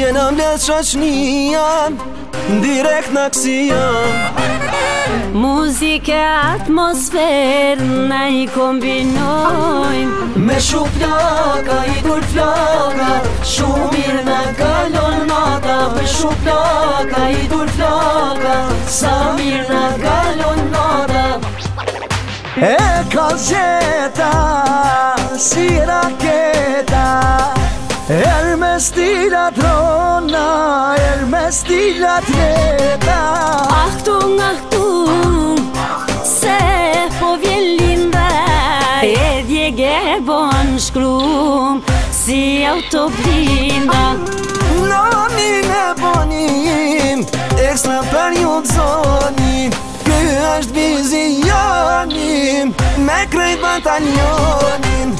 Jena mbledh shoqnia direkt në aksion. Muzike, atmosferë na I kombinojmë. Me shu plaka, I dur flaka, shumë mirë na kalon nata. Me shu plaka, I dur flaka, sa mirë na kalon nata. E ka zeta si raketa, me stilat rona, me stilat leta. Ahtu, se po vjen linda, e djege bon shkrum, si autoblinda. Namin e bonim, ekstra për ju zonim. Ky është vizionim, me krejt batalionin.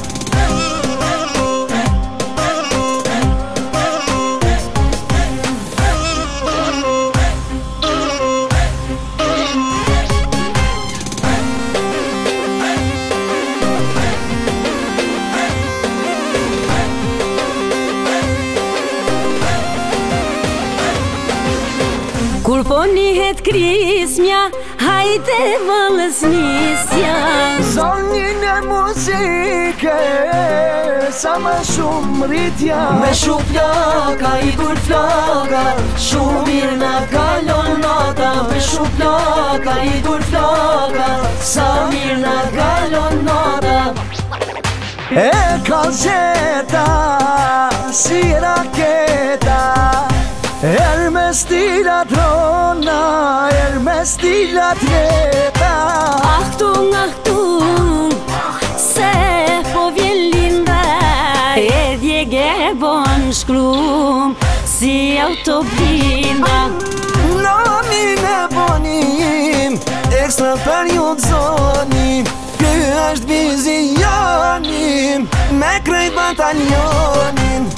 Kur po nihet krismja, hajde vëllës nisja. Zonin e muzike, sa më shumë rritja. Me shu plaka, I dur flaka, shumë mirë na kalon nata. Me shu plaka, I dur flaka, sa mirë na kalon nata. E ka zeta si raketa, me stilat rona, me stilat leta. Ahtu, se po vjen linda, e djege bon shkrum, si autoblinda. Namin e bonim, ekstra për ju zonim. Ky është vizionim, me krejt batalionin.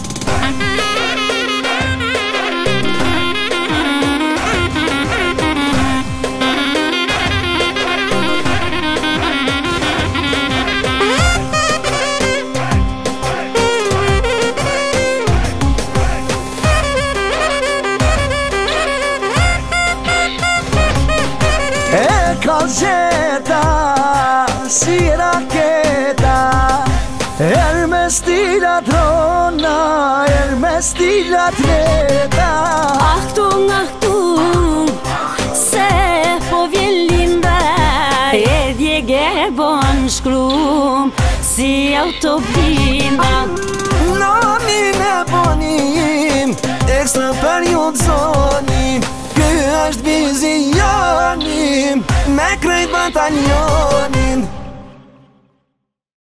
Ka zeta si raketa, me stilat rona, me stilat leta. Ahtu, se po vjen linda, e djege bon shkrum, si autoblinda. Namin e bonim, ekstra për ju zonim. Ky është vizionim, me krejt batalionin.